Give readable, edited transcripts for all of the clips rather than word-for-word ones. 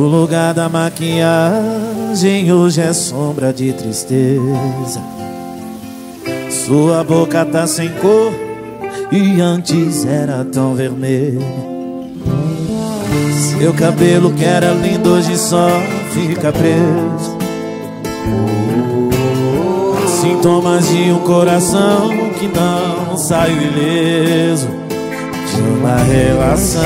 lugar da maquiagem hoje é sombra de tristeza. Sua boca tá sem cor e antes era tão vermelha. Seu cabelo que era lindo hoje só fica preso. Sintomas de um coração que não saiu ileso de uma relação.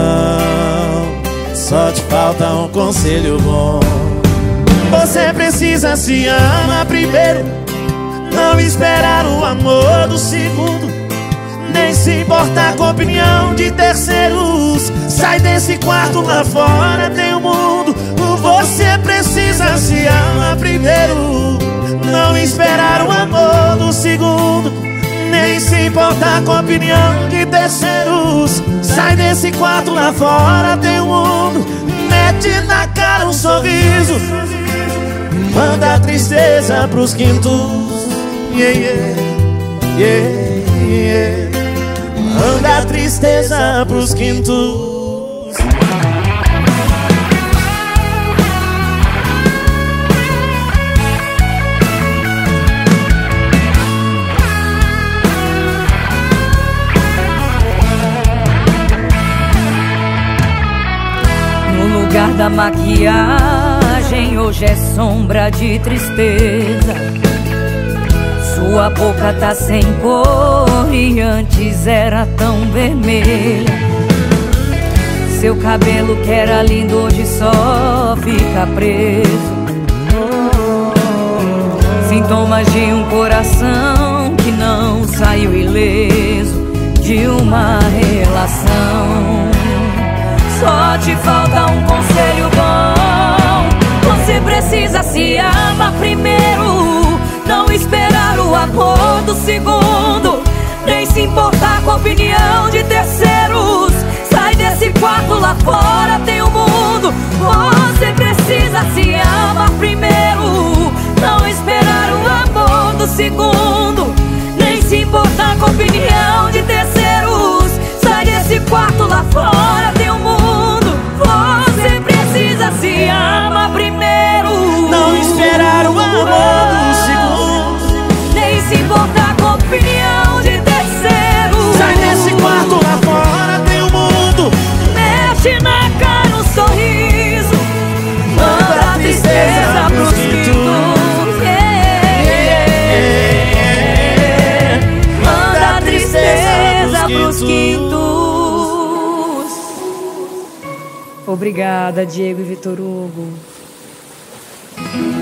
Só te falta um conselho bom. Você precisa se amar primeiro, não esperar o amor do segundo, nem se importar com a opinião de terceiros. Sai desse quarto, lá fora tem o mundo. Você precisa se amar primeiro, não esperar o amor do segundo, nem se importar com a opinião de terceiros. Sai desse quarto, lá fora tem o mundo. Mete na cara um sorriso, manda a tristeza pros quintos. Yeah, yeah, yeah, yeah. Manda a tristeza pros quintos. No lugar da maquiagem hoje é sombra de tristeza. Sua boca tá sem cor e antes era tão vermelha. Seu cabelo que era lindo hoje só fica preso. Sintomas de um coração que não saiu ileso de uma relação. Só te falta um conselho bom. Você precisa se amar primeiro, não esperar o amor do segundo, nem se importar com a opinião de terceiros. Sai desse quarto, lá fora tem o mundo. Você precisa se amar primeiro, não esperar o amor do segundo, nem se importar com a opinião de terceiros. Sai desse quarto, lá fora tem o mundo. Você precisa se amar primeiro, não esperar o amor do segundo, nem se importar com a opinião de terceiros. sai desse quarto, lá fora tem o mundo. Mexe na cara um sorriso, manda a tristeza pros quintos. Yeah. Manda a tristeza pros quintos. Obrigada, Diego e Vitor Hugo.